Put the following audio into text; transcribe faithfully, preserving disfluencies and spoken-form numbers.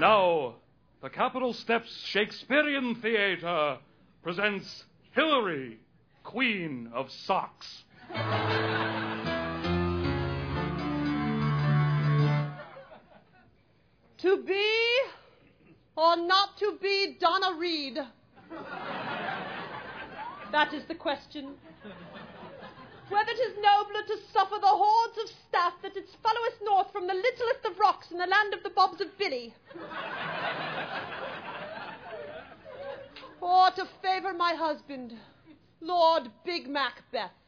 now, the Capitol Steps Shakespearean Theater presents Hillary, Queen of Socks. To be or not to be Donna Reed? That is the question. Whether 'tis nobler to suffer the hordes of staff that did follow us north from the littlest of rocks in the land of the Bobs of Billy, or to favour my husband, Lord Big Macbeth.